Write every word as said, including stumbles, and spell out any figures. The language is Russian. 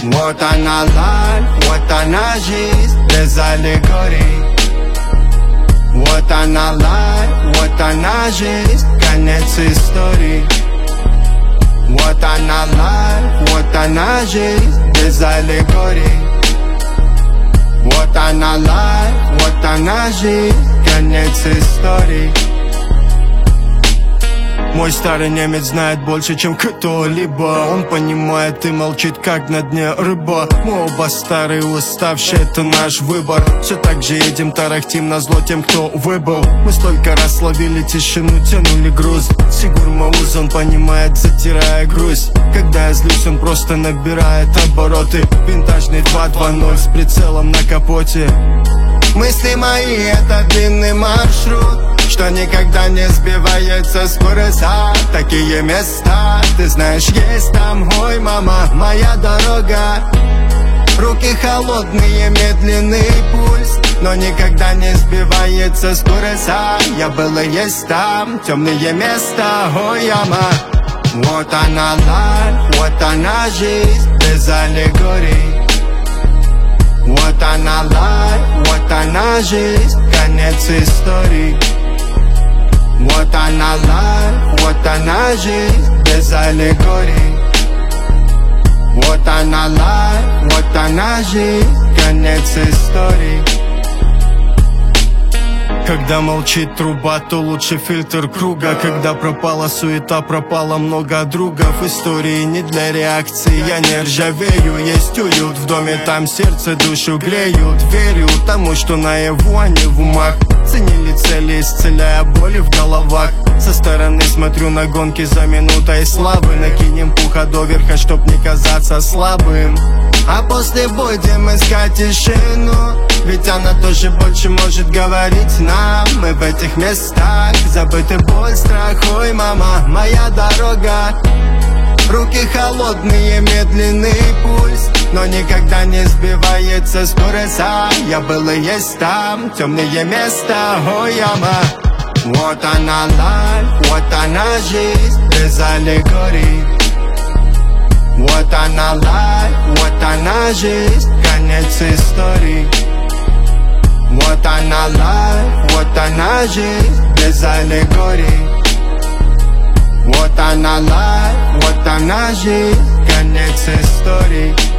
Вот она лайф, вот она жизнь без аллегорий. Вот она лайф, вот она жизнь, конец истории. Вот она лайф, вот она жизнь без аллегорий. Вот она лайф, вот она жизнь, конец истории. Мой старый немец знает больше, чем кто-либо. Он понимает и молчит, как на дне рыба. Мы оба старые, уставшие, это наш выбор. Все так же едем, тарахтим назло тем, кто выбыл. Мы столько раз ловили тишину, тянули груз. Сигур Мауз, он понимает, затирая грусть. Когда я злюсь, он просто набирает обороты. Винтажный два два ноль с прицелом на капоте. Мысли мои — это длинный маршрут, что никогда не сбивается с курса. Такие места, ты знаешь, есть там. Ой, мама, моя дорога. Руки холодные, медленный пульс, но никогда не сбивается с курса. Я был и есть там, темные места. Ой, яма. Вот она лайф, вот она жизнь без аллегорий. Вот она лайф, вот она жизнь, конец истории. Вот она лайф, вот она жизнь без аллегорий. Вот она лайф, вот она жизнь, конец истории. Когда молчит труба, то лучше фильтр круга. Когда пропала суета, пропало много другов. Истории не для реакции, я не ржавею. Есть уют в доме, там сердце душу греют. Верю тому, что наяву, а не в умах. Ценили цели, исцеляя боли в головах. Со стороны смотрю на гонки за минутой славы. Накинем пуха до верха, чтоб не казаться слабым. А после будем искать тишину, ведь она тоже больше может говорить нам. Мы в этих местах, забыты боль, страх. Ой, мама, моя дорога. Руки холодные, медленный пульс, но никогда не сбивается с курса. Я был и есть там, темные места. Ой, яма. Вот она лайф, вот она жизнь без аллегорий. Вот она лайф, вот она жизнь, конец истории. Вот она лайф, вот она жизнь без аллегорий. Вот она лайф, вот она жизнь, конец истории.